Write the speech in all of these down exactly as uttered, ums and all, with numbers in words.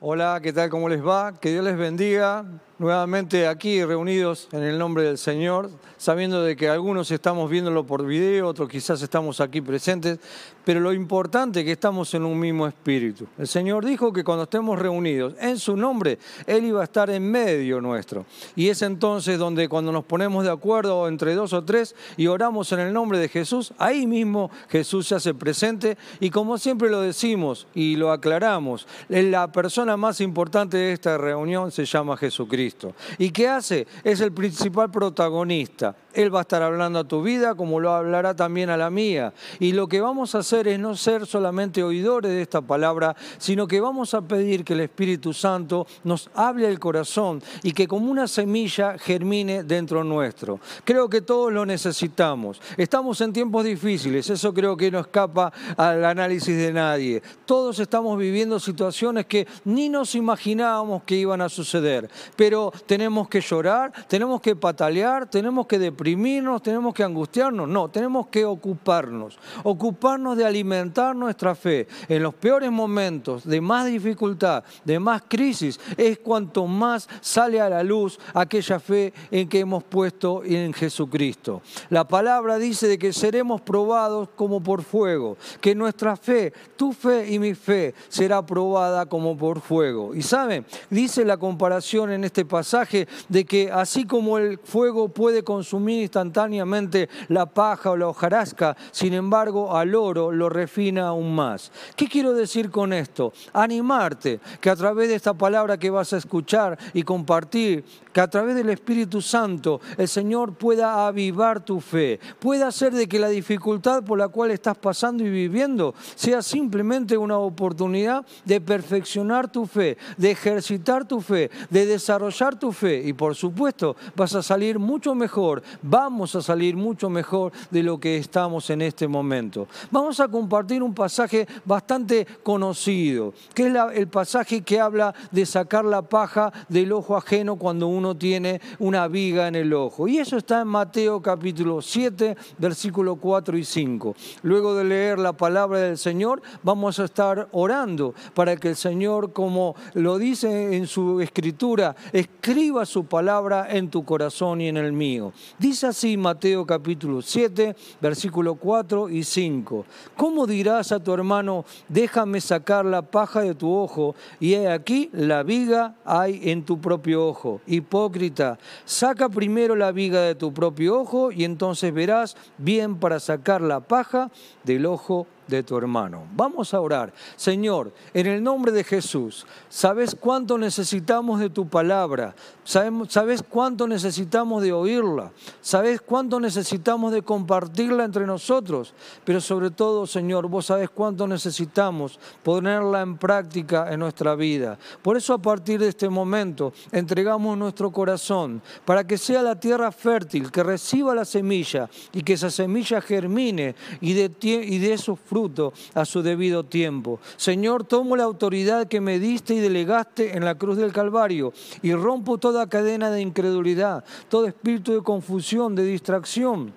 Hola, ¿qué tal? ¿Cómo les va? Que Dios les bendiga. Nuevamente aquí reunidos en el nombre del Señor, sabiendo de que algunos estamos viéndolo por video, otros quizás estamos aquí presentes, pero lo importante es que estamos en un mismo espíritu. El Señor dijo que cuando estemos reunidos en su nombre, Él iba a estar en medio nuestro. Y es entonces donde cuando nos ponemos de acuerdo entre dos o tres y oramos en el nombre de Jesús, ahí mismo Jesús se hace presente y como siempre lo decimos y lo aclaramos, la persona más importante de esta reunión se llama Jesucristo. ¿Y qué hace? Es el principal protagonista. Él va a estar hablando a tu vida como lo hablará también a la mía. Y lo que vamos a hacer es no ser solamente oidores de esta palabra, sino que vamos a pedir que el Espíritu Santo nos hable al corazón y que como una semilla germine dentro nuestro. Creo que todos lo necesitamos. Estamos en tiempos difíciles, eso creo que no escapa al análisis de nadie. Todos estamos viviendo situaciones que ni nos imaginábamos que iban a suceder. Pero tenemos que llorar, tenemos que patalear, tenemos que deprimirnos, tenemos que angustiarnos. No, tenemos que ocuparnos. Ocuparnos de alimentar nuestra fe. En los peores momentos de más dificultad, de más crisis, es cuanto más sale a la luz aquella fe en que hemos puesto en Jesucristo. La palabra dice de que seremos probados como por fuego, que nuestra fe, tu fe y mi fe, será probada como por fuego. Y ¿saben? Dice la comparación en este pasaje de que así como el fuego puede consumir instantáneamente la paja o la hojarasca, sin embargo al oro lo refina aún más. ¿Qué quiero decir con esto? Animarte que a través de esta palabra que vas a escuchar y compartir, que a través del Espíritu Santo el Señor pueda avivar tu fe, pueda hacer de que la dificultad por la cual estás pasando y viviendo sea simplemente una oportunidad de perfeccionar tu fe, de ejercitar tu fe, de desarrollar tu fe y por supuesto vas a salir mucho mejor, vamos a salir mucho mejor de lo que estamos en este momento. Vamos a compartir un pasaje bastante conocido, que es la, el pasaje que habla de sacar la paja del ojo ajeno cuando uno tiene una viga en el ojo. Y eso está en Mateo capítulo siete, versículo cuatro y cinco. Luego de leer la palabra del Señor, vamos a estar orando para que el Señor, como lo dice en su escritura, escriba su palabra en tu corazón y en el mío. Dice así Mateo capítulo siete, versículo cuatro y cinco. ¿Cómo dirás a tu hermano, déjame sacar la paja de tu ojo, y he aquí la viga hay en tu propio ojo? Hipócrita, saca primero la viga de tu propio ojo y entonces verás bien para sacar la paja del ojo de tu hermano. Vamos a orar. Señor, en el nombre de Jesús, ¿sabes cuánto necesitamos de tu palabra? Sabemos, ¿sabes cuánto necesitamos de oírla? ¿Sabes cuánto necesitamos de compartirla entre nosotros? Pero sobre todo, Señor, vos sabés cuánto necesitamos ponerla en práctica en nuestra vida. Por eso, a partir de este momento, entregamos nuestro corazón para que sea la tierra fértil, que reciba la semilla y que esa semilla germine y dé y de esos frutos a su debido tiempo. Señor, tomo la autoridad que me diste y delegaste en la cruz del Calvario y rompo toda cadena de incredulidad, todo espíritu de confusión, de distracción.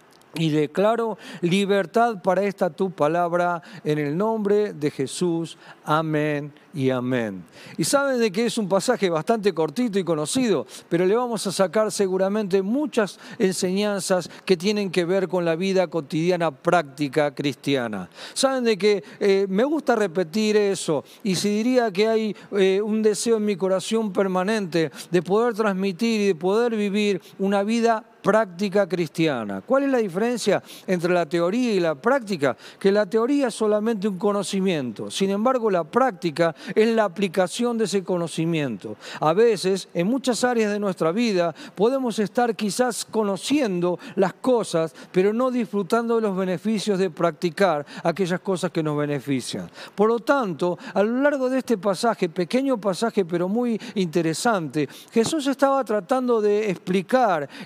Y declaro libertad para esta tu palabra en el nombre de Jesús. Amén y amén. Y saben de que es un pasaje bastante cortito y conocido, pero le vamos a sacar seguramente muchas enseñanzas que tienen que ver con la vida cotidiana práctica cristiana. Saben de que eh, me gusta repetir eso, y si diría que hay eh, un deseo en mi corazón permanente de poder transmitir y de poder vivir una vida práctica cristiana. ¿Cuál es la diferencia entre la teoría y la práctica? Que la teoría es solamente un conocimiento, sin embargo la práctica es la aplicación de ese conocimiento. A veces, en muchas áreas de nuestra vida, podemos estar quizás conociendo las cosas, pero no disfrutando de los beneficios de practicar aquellas cosas que nos benefician. Por lo tanto, a lo largo de este pasaje, pequeño pasaje pero muy interesante, Jesús estaba tratando de explicar y de enseñar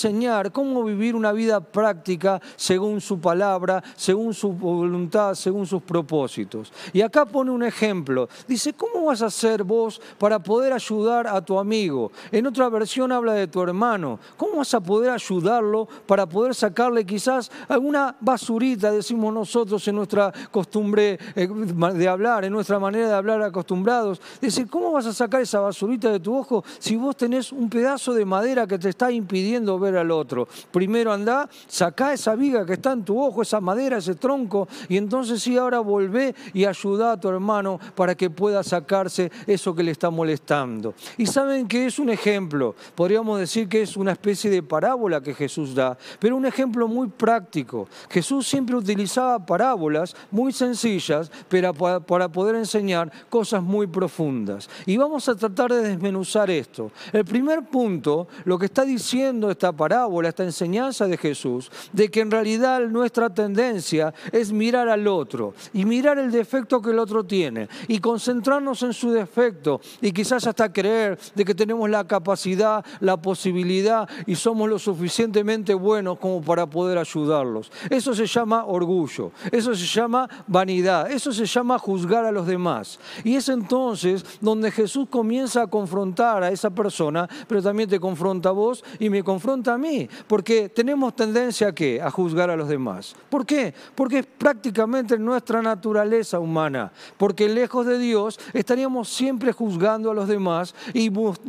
enseñar cómo vivir una vida práctica según su palabra, según su voluntad, según sus propósitos. Y acá pone un ejemplo. Dice, ¿cómo vas a hacer vos para poder ayudar a tu amigo? En otra versión habla de tu hermano. ¿Cómo vas a poder ayudarlo para poder sacarle quizás alguna basurita, decimos nosotros en nuestra costumbre de hablar, en nuestra manera de hablar acostumbrados? Dice, ¿cómo vas a sacar esa basurita de tu ojo si vos tenés un pedazo de madera que te está impidiendo ver al otro? Primero andá, sacá esa viga que está en tu ojo, esa madera, ese tronco, y entonces sí, ahora volvé y ayudá a tu hermano para que pueda sacarse eso que le está molestando. Y saben que es un ejemplo, podríamos decir que es una especie de parábola que Jesús da, pero un ejemplo muy práctico. Jesús siempre utilizaba parábolas muy sencillas pero para, para poder enseñar cosas muy profundas. Y vamos a tratar de desmenuzar esto. El primer punto, lo que está diciendo esta parábola, esta enseñanza de Jesús, de que en realidad nuestra tendencia es mirar al otro y mirar el defecto que el otro tiene y concentrarnos en su defecto y quizás hasta creer de que tenemos la capacidad, la posibilidad y somos lo suficientemente buenos como para poder ayudarlos. Eso se llama orgullo, eso se llama vanidad, eso se llama juzgar a los demás. Y es entonces donde Jesús comienza a confrontar a esa persona, pero también te confronta a vos y me confronta a mí, porque tenemos tendencia a ¿qué? A juzgar a los demás. ¿Por qué? Porque es prácticamente nuestra naturaleza humana, porque lejos de Dios estaríamos siempre juzgando a los demás y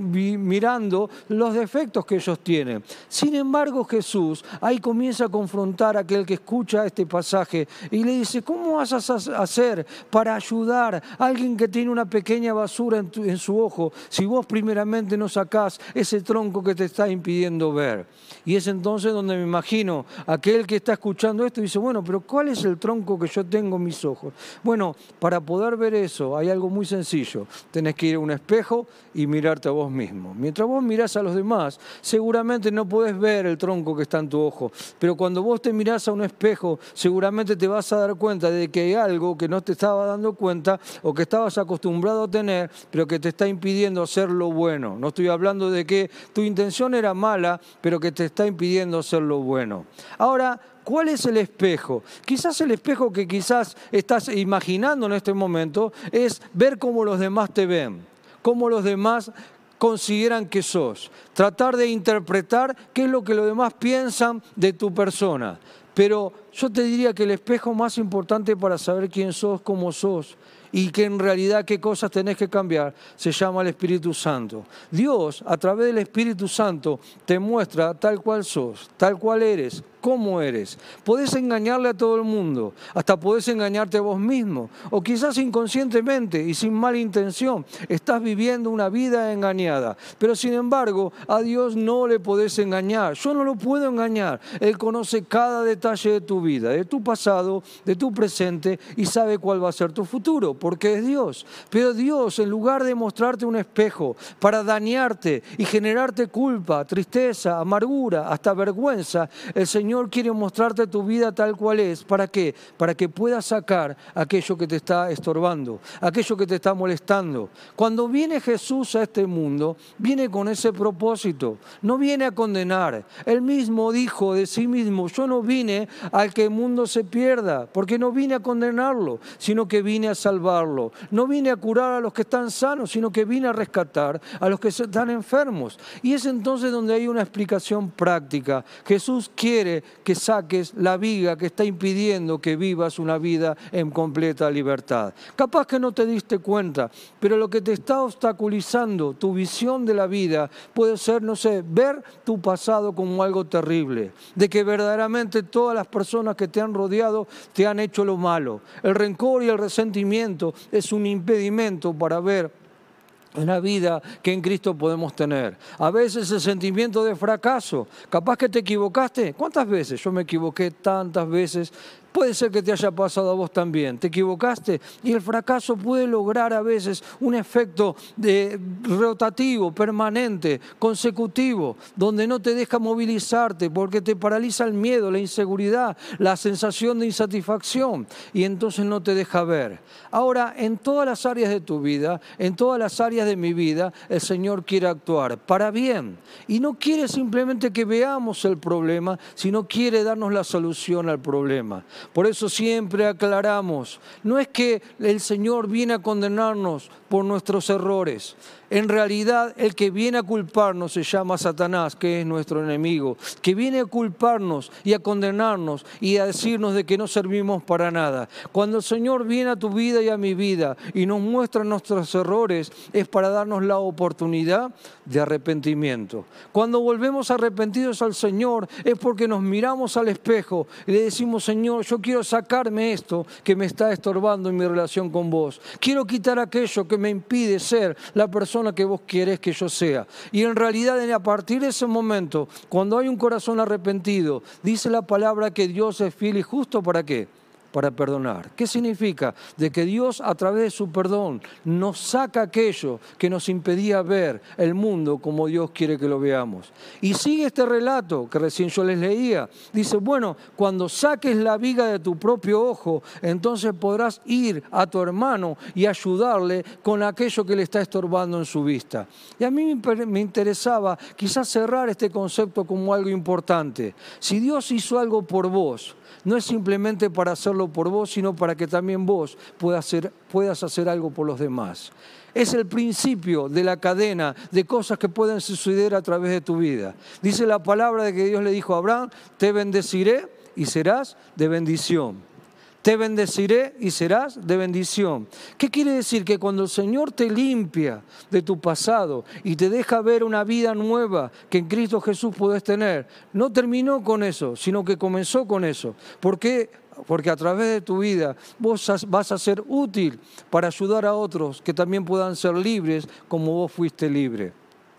mirando los defectos que ellos tienen. Sin embargo, Jesús ahí comienza a confrontar a aquel que escucha este pasaje y le dice, ¿cómo vas a hacer para ayudar a alguien que tiene una pequeña basura en, tu, en su ojo si vos primeramente no sacás ese tronco que te está impidiendo ver? Y es entonces donde me imagino aquel que está escuchando esto y dice, bueno, pero ¿cuál es el tronco que yo tengo en mis ojos? Bueno, para poder ver eso hay algo muy sencillo. Tenés que ir a un espejo y mirarte a vos mismo. Mientras vos mirás a los demás, seguramente no podés ver el tronco que está en tu ojo, pero cuando vos te mirás a un espejo, seguramente te vas a dar cuenta de que hay algo que no te estaba dando cuenta o que estabas acostumbrado a tener, pero que te está impidiendo hacer lo bueno. No estoy hablando de que tu intención era mala, pero que te está impidiendo hacer lo bueno. Ahora, ¿cuál es el espejo? Quizás el espejo que quizás estás imaginando en este momento es ver cómo los demás te ven, cómo los demás consideran que sos. Tratar de interpretar qué es lo que los demás piensan de tu persona. Pero yo te diría que el espejo más importante para saber quién sos, cómo sos, y que en realidad qué cosas tenés que cambiar, se llama el Espíritu Santo. Dios, a través del Espíritu Santo, te muestra tal cual sos, tal cual eres, cómo eres. Podés engañarle a todo el mundo, hasta podés engañarte a vos mismo, o quizás inconscientemente y sin mala intención, estás viviendo una vida engañada. Pero sin embargo, a Dios no le podés engañar. Yo no lo puedo engañar. Él conoce cada detalle de tu vida, de tu pasado, de tu presente, y sabe cuál va a ser tu futuro, porque es Dios. Pero Dios, en lugar de mostrarte un espejo para dañarte y generarte culpa, tristeza, amargura, hasta vergüenza, el Señor quiere mostrarte tu vida tal cual es. ¿Para qué? Para que puedas sacar aquello que te está estorbando, aquello que te está molestando. Cuando viene Jesús a este mundo, viene con ese propósito. No viene a condenar. Él mismo dijo de sí mismo, yo no vine a que el mundo se pierda, porque no vine a condenarlo, sino que vine a salvarlo. No vine a curar a los que están sanos, sino que vine a rescatar a los que están enfermos. Y es entonces donde hay una explicación práctica. Jesús quiere que saques la viga que está impidiendo que vivas una vida en completa libertad. Capaz que no te diste cuenta, pero lo que te está obstaculizando tu visión de la vida puede ser, no sé, ver tu pasado como algo terrible, de que verdaderamente todas las personas que te han rodeado te han hecho lo malo. El rencor y el resentimiento es un impedimento para ver una vida que en Cristo podemos tener. A veces el sentimiento de fracaso, capaz que te equivocaste. ¿Cuántas veces? Yo me equivoqué tantas veces, Puede ser que te haya pasado a vos también. Te equivocaste y el fracaso puede lograr a veces un efecto de, rotativo, permanente, consecutivo, donde no te deja movilizarte porque te paraliza el miedo, la inseguridad, la sensación de insatisfacción y entonces no te deja ver. Ahora, en todas las áreas de tu vida, en todas las áreas de mi vida, el Señor quiere actuar para bien y no quiere simplemente que veamos el problema, sino quiere darnos la solución al problema. Por eso siempre aclaramos, no es que el Señor viene a condenarnos por nuestros errores. En realidad, el que viene a culparnos se llama Satanás, que es nuestro enemigo, que viene a culparnos y a condenarnos y a decirnos de que no servimos para nada. Cuando el Señor viene a tu vida y a mi vida y nos muestra nuestros errores, es para darnos la oportunidad de arrepentimiento. Cuando volvemos arrepentidos al Señor, es porque nos miramos al espejo y le decimos, Señor, yo quiero sacarme esto que me está estorbando en mi relación con vos. Quiero quitar aquello que me impide ser la persona que vos querés que yo sea. Y en realidad, a partir de ese momento, cuando hay un corazón arrepentido, dice la palabra que Dios es fiel y justo, ¿para qué? Para perdonar. ¿Qué significa? De que Dios, a través de su perdón, nos saca aquello que nos impedía ver el mundo como Dios quiere que lo veamos. Y sigue este relato que recién yo les leía. Dice, bueno, cuando saques la viga de tu propio ojo, entonces podrás ir a tu hermano y ayudarle con aquello que le está estorbando en su vista. Y a mí me interesaba quizás cerrar este concepto como algo importante. Si Dios hizo algo por vos, no es simplemente para hacerlo por vos, sino para que también vos puedas hacer, puedas hacer algo por los demás. Es el principio de la cadena de cosas que pueden suceder a través de tu vida. Dice la palabra de que Dios le dijo a Abraham, te bendeciré y serás de bendición. Te bendeciré y serás de bendición. ¿Qué quiere decir? Que cuando el Señor te limpia de tu pasado y te deja ver una vida nueva que en Cristo Jesús podés tener, no terminó con eso, sino que comenzó con eso. ¿Por qué? Porque a través de tu vida vos vas a ser útil para ayudar a otros que también puedan ser libres como vos fuiste libre.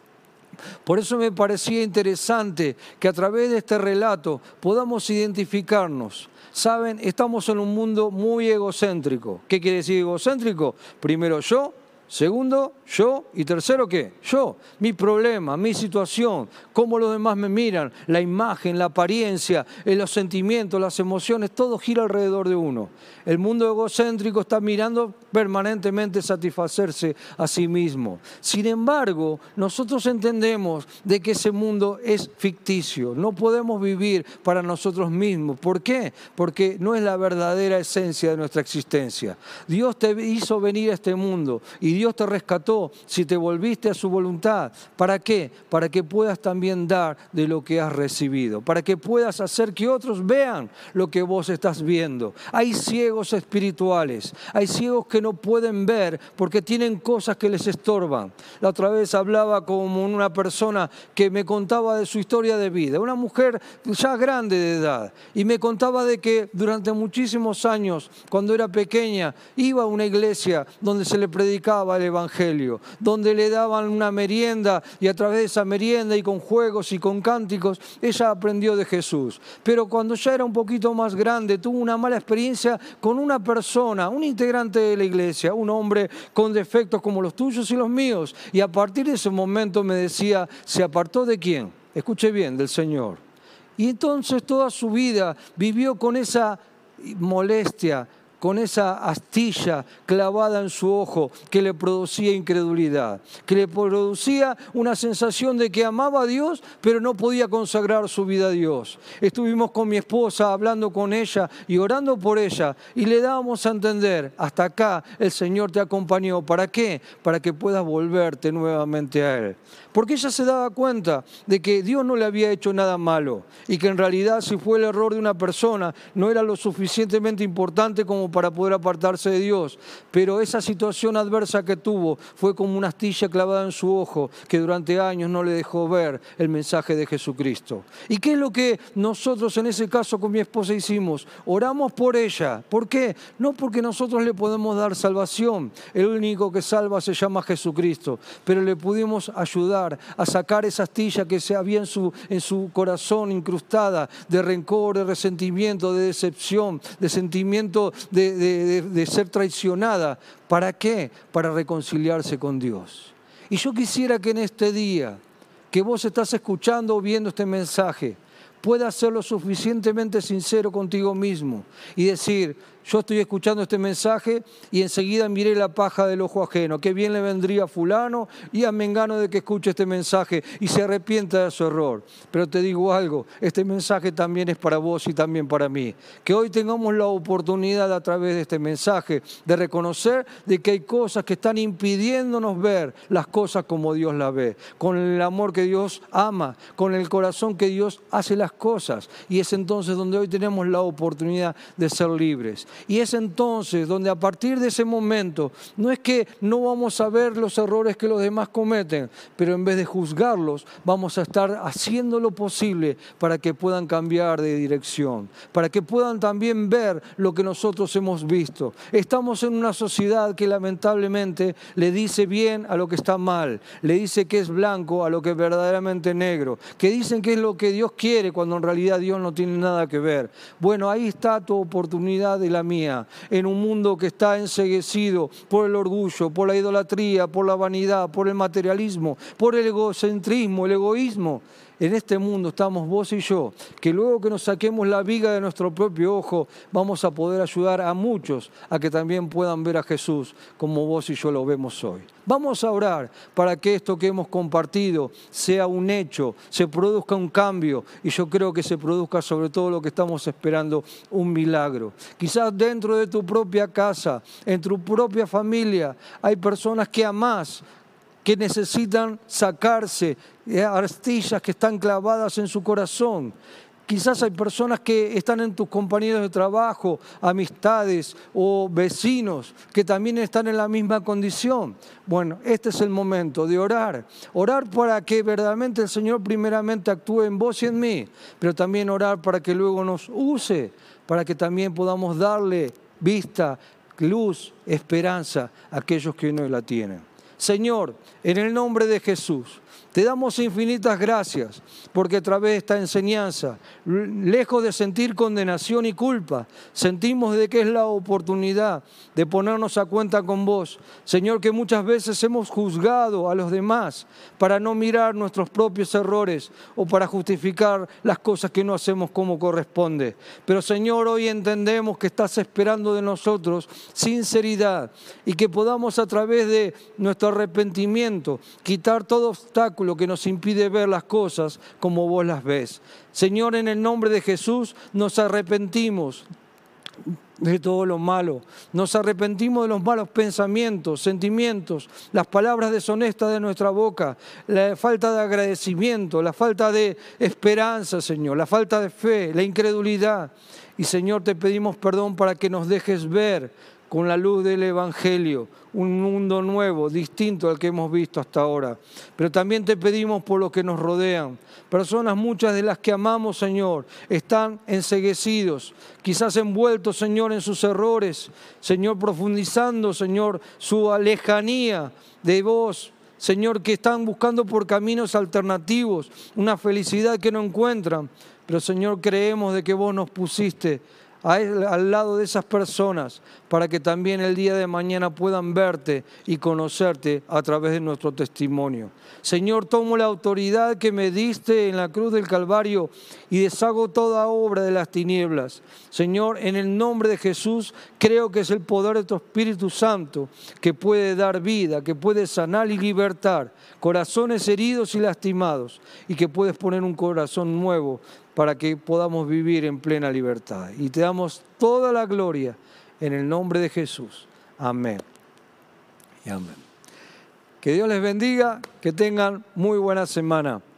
Por eso me parecía interesante que a través de este relato podamos identificarnos. Saben, estamos en un mundo muy egocéntrico. ¿Qué quiere decir egocéntrico? Primero yo, segundo yo y tercero ¿qué? Yo, mi problema, mi situación, cómo los demás me miran, la imagen, la apariencia, los sentimientos, las emociones, todo gira alrededor de uno. El mundo egocéntrico está mirando permanentemente satisfacerse a sí mismo. Sin embargo, nosotros entendemos de que ese mundo es ficticio. No podemos vivir para nosotros mismos. ¿Por qué? Porque no es la verdadera esencia de nuestra existencia. Dios te hizo venir a este mundo y Dios te rescató si te volviste a su voluntad. ¿Para qué? Para que puedas también dar de lo que has recibido. Para que puedas hacer que otros vean lo que vos estás viendo. Hay ciegos espirituales. Hay ciegos que no pueden ver porque tienen cosas que les estorban. La otra vez hablaba con una persona que me contaba de su historia de vida. Una mujer ya grande de edad. Y me contaba de que durante muchísimos años, cuando era pequeña, iba a una iglesia donde se le predicaba el Evangelio, donde le daban una merienda y a través de esa merienda y con juegos y con cánticos, ella aprendió de Jesús. Pero cuando ya era un poquito más grande, tuvo una mala experiencia con una persona, un integrante de la iglesia, un hombre con defectos como los tuyos y los míos. Y a partir de ese momento me decía, ¿se apartó de quién? Escuche bien, del Señor. Y entonces toda su vida vivió con esa molestia, con esa astilla clavada en su ojo que le producía incredulidad, que le producía una sensación de que amaba a Dios, pero no podía consagrar su vida a Dios. Estuvimos con mi esposa hablando con ella y orando por ella y le dábamos a entender, hasta acá el Señor te acompañó. ¿Para qué? Para que puedas volverte nuevamente a Él. Porque ella se daba cuenta de que Dios no le había hecho nada malo y que en realidad si fue el error de una persona no era lo suficientemente importante como para poder apartarse de Dios, pero esa situación adversa que tuvo fue como una astilla clavada en su ojo que durante años no le dejó ver el mensaje de Jesucristo. ¿Y qué es lo que nosotros en ese caso con mi esposa hicimos? Oramos por ella. ¿Por qué? No porque nosotros le podemos dar salvación. El único que salva se llama Jesucristo, pero le pudimos ayudar a sacar esa astilla que se había en su, en su corazón incrustada de rencor, de resentimiento, de decepción, de sentimiento de, de, de, de ser traicionada. ¿Para qué? Para reconciliarse con Dios. Y yo quisiera que en este día, que vos estás escuchando o viendo este mensaje, puedas ser lo suficientemente sincero contigo mismo y decir: yo estoy escuchando este mensaje y enseguida miré la paja del ojo ajeno. Qué bien le vendría a fulano y a mengano de que escuche este mensaje y se arrepienta de su error. Pero te digo algo, este mensaje también es para vos y también para mí. Que hoy tengamos la oportunidad a través de este mensaje de reconocer de que hay cosas que están impidiéndonos ver las cosas como Dios las ve. Con el amor que Dios ama, con el corazón que Dios hace las cosas. Y es entonces donde hoy tenemos la oportunidad de ser libres. Y es entonces donde a partir de ese momento, no es que no vamos a ver los errores que los demás cometen, pero en vez de juzgarlos, vamos a estar haciendo lo posible para que puedan cambiar de dirección, para que puedan también ver lo que nosotros hemos visto. Estamos en una sociedad que lamentablemente le dice bien a lo que está mal, le dice que es blanco a lo que es verdaderamente negro, que dicen que es lo que Dios quiere cuando en realidad Dios no tiene nada que ver. Bueno, ahí está tu oportunidad de la mía, en un mundo que está enceguecido por el orgullo, por la idolatría, por la vanidad, por el materialismo, por el egocentrismo, el egoísmo. En este mundo estamos vos y yo, que luego que nos saquemos la viga de nuestro propio ojo, vamos a poder ayudar a muchos a que también puedan ver a Jesús como vos y yo lo vemos hoy. Vamos a orar para que esto que hemos compartido sea un hecho, se produzca un cambio y yo creo que se produzca sobre todo lo que estamos esperando, un milagro. Quizás dentro de tu propia casa, en tu propia familia, hay personas que amás, que necesitan sacarse astillas que están clavadas en su corazón. Quizás hay personas que están en tus compañeros de trabajo, amistades o vecinos que también están en la misma condición. Bueno, este es el momento de orar. Orar para que verdaderamente el Señor primeramente actúe en vos y en mí, pero también orar para que luego nos use, para que también podamos darle vista, luz, esperanza a aquellos que no la tienen. Señor, en el nombre de Jesús, te damos infinitas gracias porque a través de esta enseñanza, lejos de sentir condenación y culpa, sentimos de que es la oportunidad de ponernos a cuenta con vos. Señor, que muchas veces hemos juzgado a los demás para no mirar nuestros propios errores o para justificar las cosas que no hacemos como corresponde. Pero Señor, hoy entendemos que estás esperando de nosotros sinceridad y que podamos a través de nuestro arrepentimiento quitar todo obstáculo que nos impide ver las cosas como vos las ves. Señor, en el nombre de Jesús nos arrepentimos de todo lo malo. Nos arrepentimos de los malos pensamientos, sentimientos, las palabras deshonestas de nuestra boca, la falta de agradecimiento, la falta de esperanza, Señor, la falta de fe, la incredulidad. Y Señor, te pedimos perdón para que nos dejes ver con la luz del Evangelio un mundo nuevo, distinto al que hemos visto hasta ahora. Pero también te pedimos por los que nos rodean. Personas, muchas de las que amamos, Señor, están enceguecidos, quizás envueltos, Señor, en sus errores. Señor, profundizando, Señor, su lejanía de vos. Señor, que están buscando por caminos alternativos, una felicidad que no encuentran. Pero, Señor, creemos de que vos nos pusiste al lado de esas personas para que también el día de mañana puedan verte y conocerte a través de nuestro testimonio. Señor, tomo la autoridad que me diste en la cruz del Calvario y deshago toda obra de las tinieblas. Señor, en el nombre de Jesús, creo que es el poder de tu Espíritu Santo que puede dar vida, que puede sanar y libertar corazones heridos y lastimados y que puedes poner un corazón nuevo para que podamos vivir en plena libertad. Y te damos toda la gloria en el nombre de Jesús. Amén y amén. Que Dios les bendiga, que tengan muy buena semana.